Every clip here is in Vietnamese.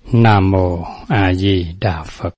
Nam Mô A Di Đà Phật.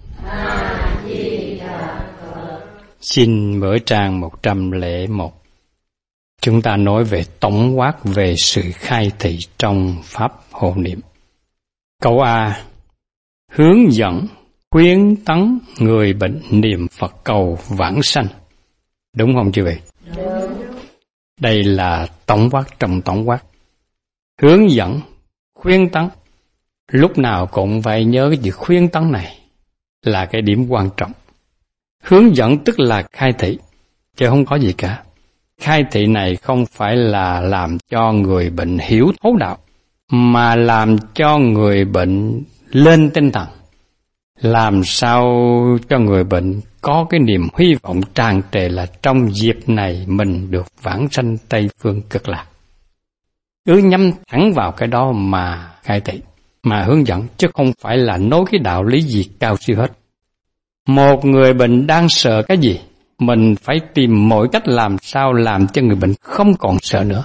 Xin mở trang 101. Chúng ta nói về tổng quát về sự khai thị trong Pháp hộ niệm. Câu A. Hướng dẫn, khuyến tấn người bệnh niệm Phật cầu vãng sanh. Đúng không chư vị? Đúng. Đây là tổng quát trong tổng quát. Hướng dẫn, khuyến tấn. Lúc nào cũng phải nhớ cái chữ khuyến tấn này là cái điểm quan trọng. Hướng dẫn tức là khai thị, chứ không có gì cả. Khai thị này không phải là làm cho người bệnh hiểu thấu đạo, mà làm cho người bệnh lên tinh thần. Làm sao cho người bệnh có cái niềm hy vọng tràn trề là trong dịp này mình được vãng sanh Tây Phương Cực Lạc. Cứ nhắm thẳng vào cái đó mà khai thị, mà hướng dẫn, chứ không phải là nói cái đạo lý gì cao siêu hết. Một người bệnh đang sợ cái gì, mình phải tìm mọi cách làm sao làm cho người bệnh không còn sợ nữa.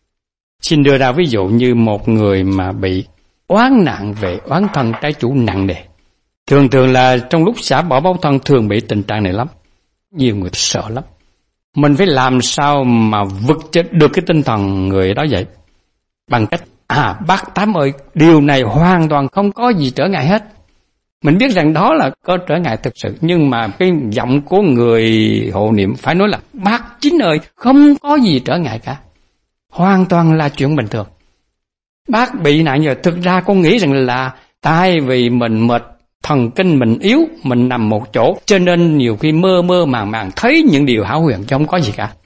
Xin đưa ra ví dụ như một người mà bị oán nạn về oán thân trái chủ nặng nề. Thường là trong lúc xả bỏ báo thân thường bị tình trạng này lắm. Nhiều người sợ lắm. Mình phải làm sao mà vực chết được cái tinh thần người đó vậy? Bằng cách, bác Tám ơi, điều này hoàn toàn không có gì trở ngại hết. Mình biết rằng đó là có trở ngại thực sự, nhưng mà cái giọng của người hộ niệm phải nói là bác Chín ơi, không có gì trở ngại cả. Hoàn toàn là chuyện bình thường. Bác bị nạn rồi, thực ra con nghĩ rằng là tại vì mình mệt, thần kinh mình yếu, mình nằm một chỗ, cho nên nhiều khi mơ màng thấy những điều hão huyền chứ không có gì cả.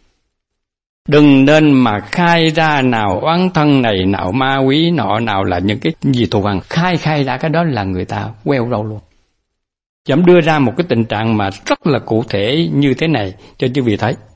Đừng nên mà khai ra nào oán thân này, nào ma quý nọ, nào là những cái gì thù hằn. Khai ra cái đó là người ta queo râu luôn. Chấm đưa ra một cái tình trạng mà rất là cụ thể như thế này cho quý vị thấy.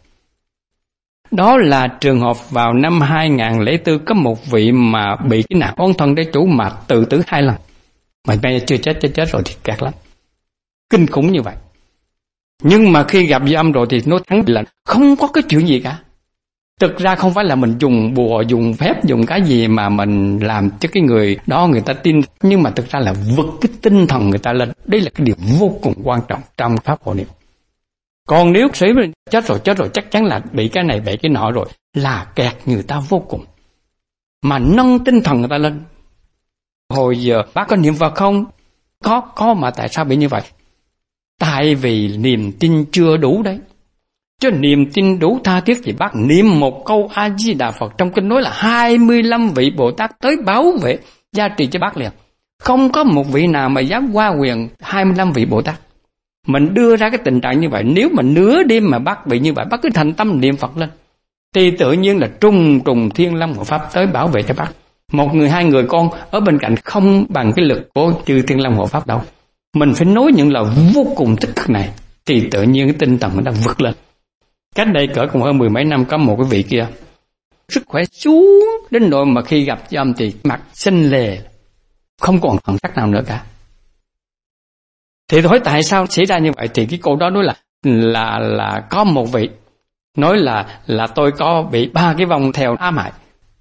Đó là trường hợp vào năm 2004 có một vị mà bị cái nạn oán thân trái chủ mà tự tử 2 lần. Mà bây giờ chưa chết rồi thì kẹt lắm. Kinh khủng như vậy. Nhưng mà khi gặp Dư Âm rồi thì nói thẳng là không có cái chuyện gì cả. Thực ra không phải là mình dùng bùa, dùng phép, dùng cái gì mà mình làm cho cái người đó người ta tin. Nhưng mà thực ra là vực cái tinh thần người ta lên. Đây là cái điều vô cùng quan trọng trong Pháp hộ niệm. Còn nếu sĩ chết rồi chắc chắn là bị cái này, bị cái nọ rồi. Là kẹt người ta vô cùng. Mà nâng tinh thần người ta lên. Hồi giờ bác có niệm Phật không? Có mà tại sao bị như vậy? Tại vì niềm tin chưa đủ đấy. Chứ niềm tin đủ tha thiết thì bác niệm một câu A-di-đà Phật trong kinh nói là 25 vị Bồ Tát tới bảo vệ, gia trì cho bác liền. Không có một vị nào mà dám qua quyền 25 vị Bồ Tát. Mình đưa ra cái tình trạng như vậy, nếu mà nửa đêm mà bác bị như vậy, bác cứ thành tâm niệm Phật lên, thì tự nhiên là trùng thiên long hộ pháp tới bảo vệ cho bác. 1 người 2 người con ở bên cạnh không bằng cái lực của chư Thiên Long hộ pháp đâu. Mình phải nói những lời vô cùng tích cực này, thì tự nhiên cái tinh thần mình đã vượt lên. Cách đây cỡ cũng hơn 10 mấy năm có một cái vị kia, sức khỏe xuống đến nỗi mà khi gặp Dư Âm thì mặt xanh lè, không còn thần sắc nào nữa cả. Thì hỏi tại sao xảy ra như vậy, thì cái cô đó nói là có một vị nói là tôi có bị 3 cái vong theo ám hại.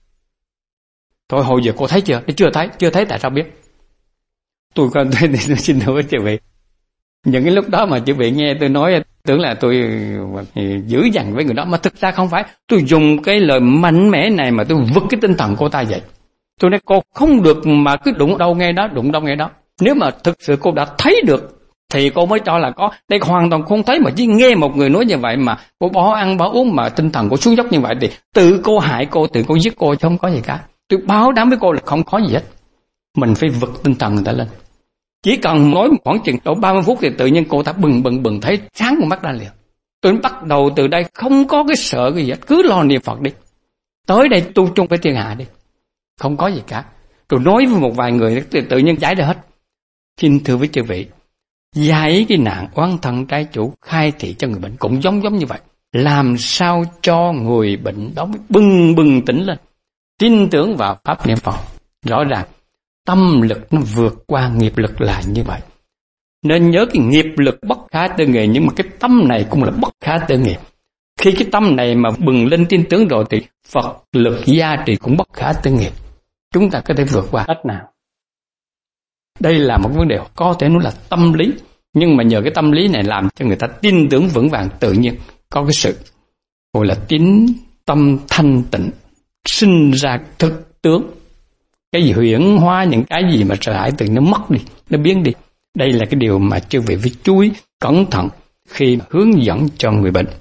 Thôi hồi giờ cô thấy chưa? Chưa thấy tại sao biết? Tôi xin thưa quý vị. Những cái lúc đó mà quý vị nghe tôi nói tưởng là tôi dữ dằn với người đó, mà thực ra không phải. Tôi dùng cái lời mạnh mẽ này mà tôi vực cái tinh thần cô ta vậy. Tôi nói cô không được mà cứ đụng đâu nghe đó. Nếu mà thực sự cô đã thấy được thì cô mới cho là có. Đây hoàn toàn không thấy, mà chỉ nghe một người nói như vậy mà cô bỏ ăn bỏ uống mà tinh thần cô xuống dốc như vậy thì tự cô hại cô, tự cô giết cô chứ không có gì cả. Tôi báo đảm với cô là không có gì hết. Mình phải vực tinh thần người ta lên. Chỉ cần nói khoảng chừng 30 phút thì tự nhiên cô ta bừng thấy sáng con mắt ra liền. Tôi bắt đầu từ đây không có cái sợ cái gì hết, cứ lo niệm Phật đi. Tới đây tu chung với thiên hạ đi. Không có gì cả. Rồi nói với một vài người thì tự nhiên giải được hết. Xin thưa với chư vị, giải cái nạn oán thân trái chủ khai thị cho người bệnh cũng giống như vậy. Làm sao cho người bệnh đó bừng tỉnh lên, tin tưởng vào Pháp niệm Phật. Rõ ràng tâm lực nó vượt qua nghiệp lực là như vậy. Nên nhớ cái nghiệp lực bất khả tư nghị, nhưng mà cái tâm này cũng là bất khả tư nghị. Khi cái tâm này mà bừng lên tin tưởng rồi thì Phật lực gia trì cũng bất khả tư nghị. Chúng ta có thể vượt qua cách nào? Đây là một vấn đề có thể nói là tâm lý, nhưng mà nhờ cái tâm lý này làm cho người ta tin tưởng vững vàng, tự nhiên có cái sự gọi là tín tâm thanh tịnh, sinh ra thực tướng. Cái gì huyễn hóa, những cái gì mà sợ hãi tự nó mất đi, nó biến đi. Đây là cái điều mà chư vị phải chú ý cẩn thận khi hướng dẫn cho người bệnh.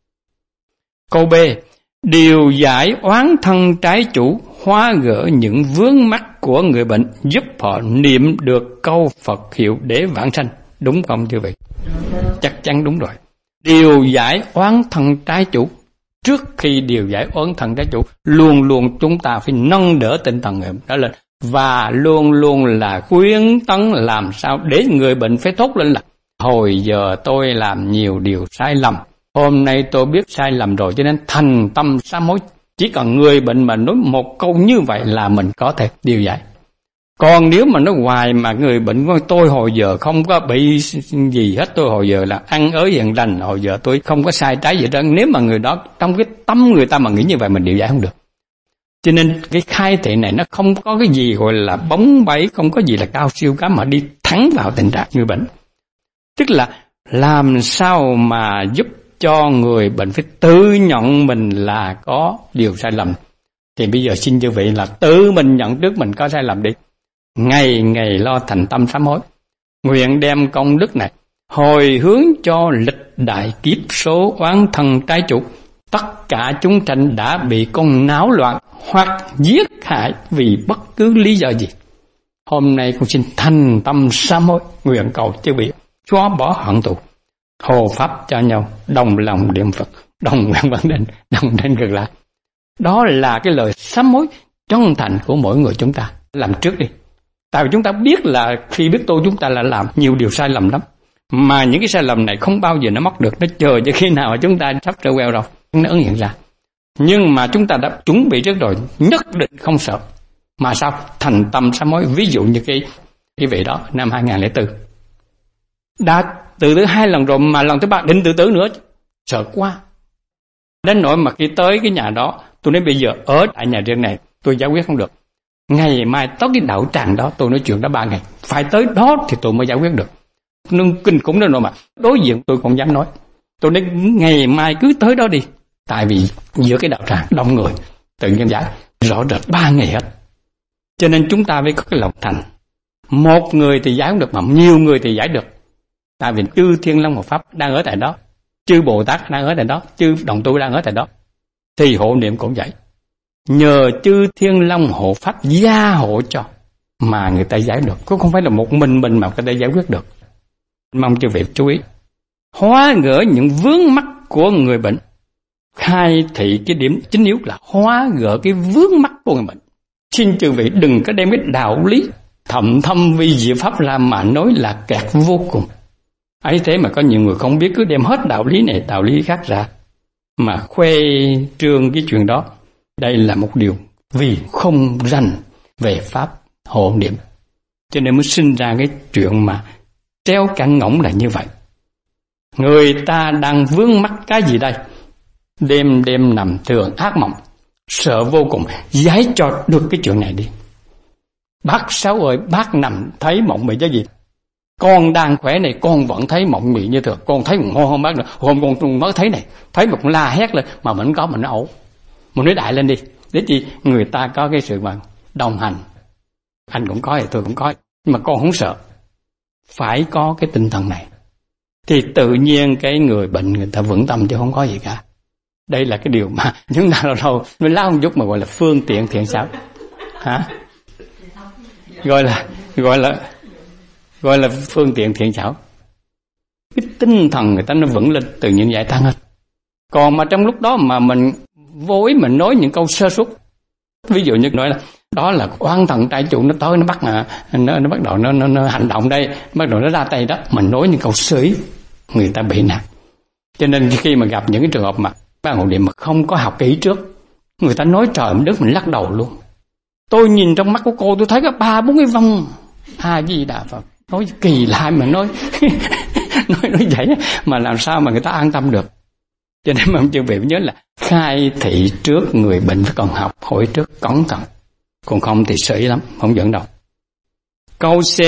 Câu B, điều giải oán thân trái chủ, hóa gỡ những vướng mắc của người bệnh, giúp họ niệm được câu Phật hiệu để vãng sanh. Đúng không chư vị? Chắc chắn đúng rồi. Điều giải oán thân trái chủ. Trước khi điều giải oán thân trái chủ, luôn luôn chúng ta phải nâng đỡ tinh thần người bệnh đó lên, và luôn luôn là khuyến tấn làm sao để người bệnh phải thốt lên là hồi giờ tôi làm nhiều điều sai lầm, hôm nay tôi biết sai lầm rồi cho nên thành tâm sám hối. Chỉ cần người bệnh mà nói một câu như vậy là mình có thể điều giải. Còn nếu mà nói hoài mà người bệnh nói tôi hồi giờ không có bị gì hết, tôi hồi giờ là ăn ới hiền lành, hồi giờ tôi không có sai trái gì đó. Nếu mà người đó trong cái tâm người ta mà nghĩ như vậy mình điều giải không được. Cho nên cái khai thị này nó không có cái gì gọi là bóng bẩy, không có gì là cao siêu cả mà đi thẳng vào tình trạng người bệnh. Tức là làm sao mà giúp cho người bệnh phải tự nhận mình là có điều sai lầm. Thì bây giờ xin chư vị là tự mình nhận trước mình có sai lầm đi. Ngày ngày lo thành tâm sám hối. Nguyện đem công đức này hồi hướng cho lịch đại kiếp số oán thân trái chủ. Tất cả chúng sanh đã bị con náo loạn hoặc giết hại vì bất cứ lý do gì. Hôm nay con xin thành tâm sám hối, nguyện cầu chư vị xóa bỏ hận thù, hộ pháp cho nhau, đồng lòng niệm Phật, đồng nguyện vấn định, đồng đến cực lạc. Đó là cái lời sám hối chân thành của mỗi người chúng ta. Làm trước đi. Tại vì chúng ta biết là khi biết tu chúng ta là làm nhiều điều sai lầm lắm. Mà những cái sai lầm này không bao giờ nó mất được, nó chờ cho khi nào chúng ta sắp trở queo rồi, nó ứng hiện ra. Nhưng mà chúng ta đã chuẩn bị trước rồi, nhất định không sợ. Mà sao? Thành tâm sám hối. Ví dụ như cái vị đó năm 2004 đã tự tử 2 lần rồi, mà lần thứ 3 định tự tử nữa, sợ quá. Đến nỗi mà khi tới cái nhà đó, tôi nói bây giờ ở tại nhà riêng này tôi giải quyết không được. Ngày mai tới cái đạo tràng đó, tôi nói chuyện đó 3 ngày, phải tới đó thì tôi mới giải quyết được. Nâng kinh khủng đó rồi mà đối diện tôi không dám nói. Tôi nói ngày mai cứ tới đó đi. Tại vì giữa cái đạo tràng đông người, tự nhiên giải rõ rệt 3 ngày hết. Cho nên chúng ta phải có cái lòng thành. Một người thì giải không được mà nhiều người thì giải được. Tại vì chư Thiên Long Hộ Pháp đang ở tại đó, chư Bồ Tát đang ở tại đó, chư Đồng Tu đang ở tại đó, thì hộ niệm cũng vậy. Nhờ chư Thiên Long Hộ Pháp gia hộ cho mà người ta giải được, cũng không phải là một mình mà người ta giải quyết được. Mong chư vị chú ý, hóa gỡ những vướng mắc của người bệnh. Khai thị cái điểm chính yếu là hóa gỡ cái vướng mắc của người bệnh. Xin chư vị đừng có đem cái đạo lý thậm thâm vi diệu pháp ra mà nói là kẹt vô cùng. Ấy thế mà có nhiều người không biết, cứ đem hết đạo lý này đạo lý khác ra mà khoe trương cái chuyện đó. Đây là một điều vì không rành về pháp hộ niệm, cho nên mới sinh ra cái chuyện mà treo cẳng ngỗng là như vậy. Người ta đang vướng mắc cái gì đây? Đêm đêm nằm thường ác mộng, sợ vô cùng, giải cho được cái chuyện này đi. Bác Sáu ơi, bác nằm thấy mộng mị cái gì? Con đang khỏe này, con vẫn thấy mộng mị như thường. Con thấy một hôm bác nữa, hôm con mới thấy này, thấy một la hét lên mà mình có mình nó ẩu. Mình nói đại lên đi, để chi người ta có cái sự mà đồng hành. Anh cũng có thì tôi cũng có, nhưng mà con không sợ. Phải có cái tinh thần này thì tự nhiên cái người bệnh người ta vững tâm chứ không có gì cả. Đây là cái điều mà chúng ta lâu lâu mình lao một chút mà gọi là phương tiện thiện xảo. Hả? Gọi là phương tiện thiện xảo. Cái tinh thần người ta nó vững lên, tự nhiên giải tăng hết. Còn mà trong lúc đó mà mình vô ý mình nói những câu sơ suất, ví dụ như nói là đó là oán thần trái chủ nó tới nó bắt nó bắt đầu nó hành động đây, bắt đầu nó ra tay đó, mình nói những câu sơ ý người ta bị nạt. Cho nên khi mà gặp những cái trường hợp mà ban hộ niệm mà không có học kỹ trước, người ta nói trời đất mình lắc đầu luôn. Tôi nhìn trong mắt của cô tôi thấy có 3-4 cái vong A Di Đà Phật, nói kỳ lạ mà nói nói vậy mà làm sao mà người ta an tâm được. Cho nên mà chư vị nhớ là khai thị trước, người bệnh phải còn học hỏi trước cẩn thận, còn không thì sợi lắm, không dẫn đâu. Câu C,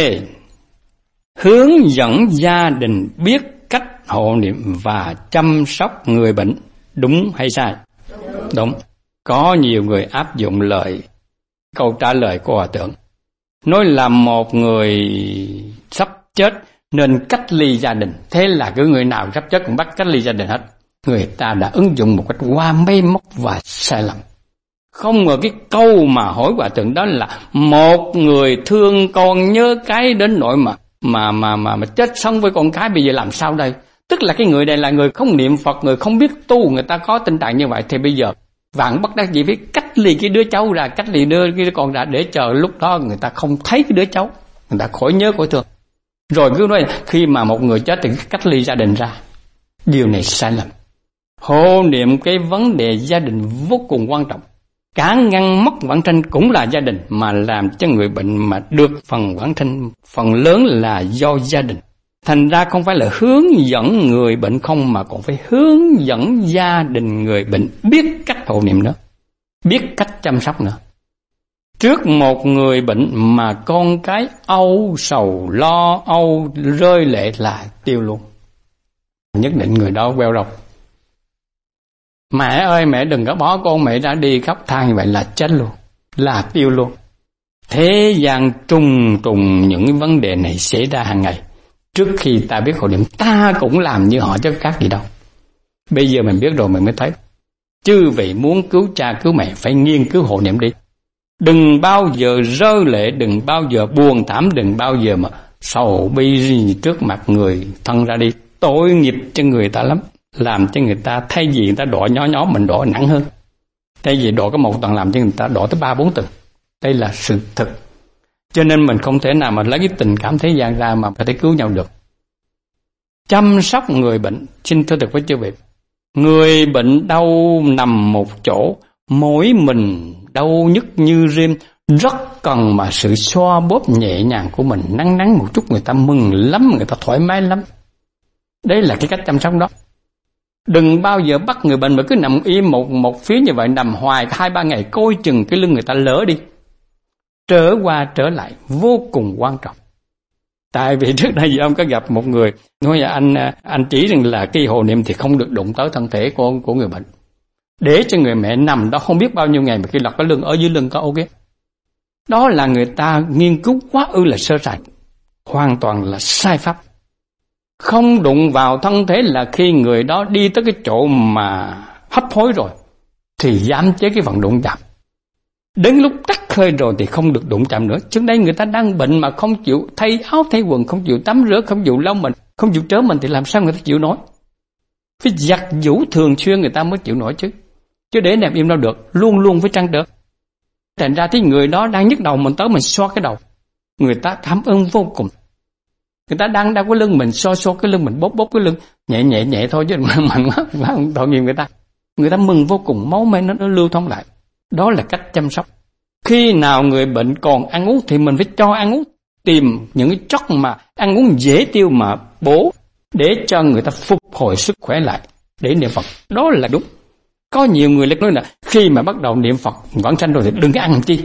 hướng dẫn gia đình biết cách hộ niệm và chăm sóc người bệnh, đúng hay sai? Đúng. Có nhiều người áp dụng câu trả lời của Hòa Thượng. Nói là một người sắp chết nên cách ly gia đình. Thế là cứ người nào sắp chết cũng bắt cách ly gia đình hết. Người ta đã ứng dụng một cách qua máy móc và sai lầm. Không ngờ cái câu mà hỏi Hòa Thượng đó là một người thương con nhớ cái đến nỗi mà chết xong với con cái, bây giờ làm sao đây? Tức là cái người này là người không niệm Phật, người không biết tu, người ta có tình trạng như vậy thì bây giờ vạn bất đắc dĩ phải cách ly cái đứa cháu ra, cách ly đưa cái con ra để chờ lúc đó người ta không thấy cái đứa cháu, người ta khỏi nhớ khỏi thương. Rồi cứ nói khi mà một người chết thì cách ly gia đình ra. Điều này sai lầm. Hộ niệm cái vấn đề gia đình vô cùng quan trọng. Cả ngăn mất vãng sanh cũng là gia đình, mà làm cho người bệnh mà được phần vãng sanh phần lớn là do gia đình. Thành ra không phải là hướng dẫn người bệnh không, mà còn phải hướng dẫn gia đình người bệnh biết cách hộ niệm nữa, biết cách chăm sóc nữa. Trước một người bệnh mà con cái âu sầu lo âu rơi lệ là tiêu luôn. Nhất định người đó queo rọc. Mẹ ơi, mẹ đừng có bỏ con mẹ ra đi khóc than như vậy là chết luôn, là tiêu luôn. Thế gian trùng những cái vấn đề này xảy ra hàng ngày. Trước khi ta biết hộ niệm, ta cũng làm như họ chứ khác gì đâu. Bây giờ mình biết rồi mình mới thấy. Chư vị muốn cứu cha cứu mẹ phải nghiên cứu hộ niệm đi. Đừng bao giờ rơi lệ, đừng bao giờ buồn thảm, đừng bao giờ mà sầu bi gì trước mặt người thân ra đi. Tội nghiệp cho người ta lắm. Làm cho người ta thay vì người ta đọa nhỏ mình đọa nặng hơn. Thay vì đọa có một tầng làm cho người ta đọa tới 3-4 tầng. Đây là sự thực. Cho nên mình không thể nào mà lấy cái tình cảm thế gian ra mà có thể cứu nhau được. Chăm sóc người bệnh, xin thưa thật với chư vị. Người bệnh đau nằm một chỗ, mỗi mình đau nhức như rim, rất cần mà sự xoa bóp nhẹ nhàng của mình, nắng một chút người ta mừng lắm, người ta thoải mái lắm. Đấy là cái cách chăm sóc đó. Đừng bao giờ bắt người bệnh mà cứ nằm im một phía như vậy, nằm hoài 2-3 ngày, coi chừng cái lưng người ta lỡ đi. Trở qua trở lại vô cùng quan trọng. Tại vì trước đây ông có gặp một người nói là anh chỉ rằng là cái hộ niệm thì không được đụng tới thân thể của người bệnh, để cho người mẹ nằm đó không biết bao nhiêu ngày mà khi lật cái lưng ở dưới lưng có ok. Đó là người ta nghiên cứu quá ư là sơ sài, hoàn toàn là sai pháp. Không đụng vào thân thể là khi người đó đi tới cái chỗ mà hấp hối rồi thì giảm chế cái vận đụng chạm. Đến lúc tắt hơi rồi thì không được đụng chạm nữa. Trước đây người ta đang bệnh mà không chịu thay áo thay quần, không chịu tắm rửa, không chịu lau mình, không chịu trớ mình thì làm sao người ta chịu nổi? Phải giặt giũ thường xuyên người ta mới chịu nổi chứ. Chứ để nằm im đâu được, luôn luôn phải trăn trở. Thành ra thì người đó đang nhức đầu mình tới mình xoa cái đầu, người ta cảm ơn vô cùng. Người ta đang đau cái lưng mình xoa cái lưng mình, bóp cái lưng nhẹ thôi chứ mạnh quá tội nghiệp người ta. Người ta mừng vô cùng, máu mê nó lưu thông lại. Đó là cách chăm sóc. Khi nào người bệnh còn ăn uống thì mình phải cho ăn uống, tìm những cái chất mà ăn uống dễ tiêu mà bổ để cho người ta phục hồi sức khỏe lại để niệm Phật. Đó là đúng. Có nhiều người nói là khi mà bắt đầu niệm Phật vãng sanh rồi thì đừng có ăn chi.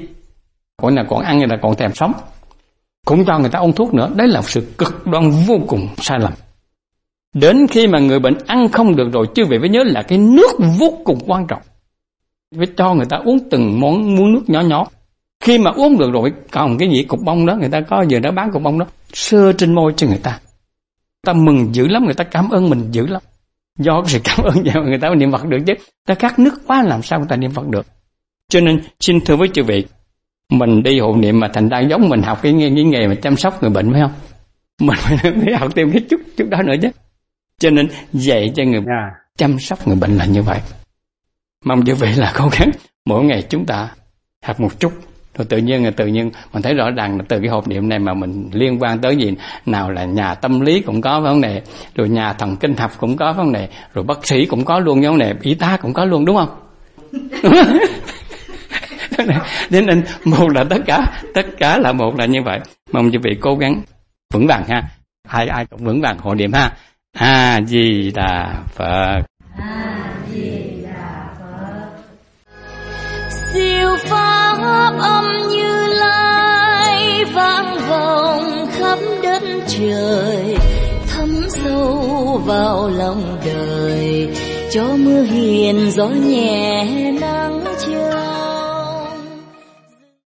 Còn ăn là còn thèm sống. Cũng cho người ta uống thuốc nữa. Đấy là sự cực đoan vô cùng sai lầm. Đến khi mà người bệnh ăn không được rồi, chứ vậy phải nhớ là cái nước vô cùng quan trọng. Phải cho người ta uống từng muỗng nước nhỏ. Khi mà uống được rồi, còn cái gì cục bông đó, người ta có giờ đã bán cục bông đó, sơ trên môi cho người ta. Ta mừng dữ lắm, người ta cảm ơn mình dữ lắm. Do cái sự cảm ơn vậy mà người ta niệm Phật được chứ. Ta khát nước quá làm sao người ta niệm Phật được. Cho nên xin thưa với chư vị, mình đi hộ niệm mà thành ra giống mình học cái nghề mà chăm sóc người bệnh phải không? Mình phải học thêm cái chút đó nữa chứ. Cho nên dạy cho người chăm sóc người bệnh là như vậy. Mong chư vị là cố gắng mỗi ngày chúng ta học một chút, rồi tự nhiên mình thấy rõ ràng là từ cái hộp niệm này mà mình liên quan tới gì, nào là nhà tâm lý cũng có vấn đề, rồi nhà thần kinh học cũng có vấn đề, rồi bác sĩ cũng có luôn vấn đề, y tá cũng có luôn, đúng không? Nên một là tất cả là một là như vậy. Mong quý vị cố gắng vững vàng ha, ai cũng vững vàng hộ niệm ha. A Di Đà Phật. A Di Đà Phật. Siêu pháp âm Như Lai vang vọng trời, thấm sâu vào lòng đời, cho mưa hiền gió nhẹ nắng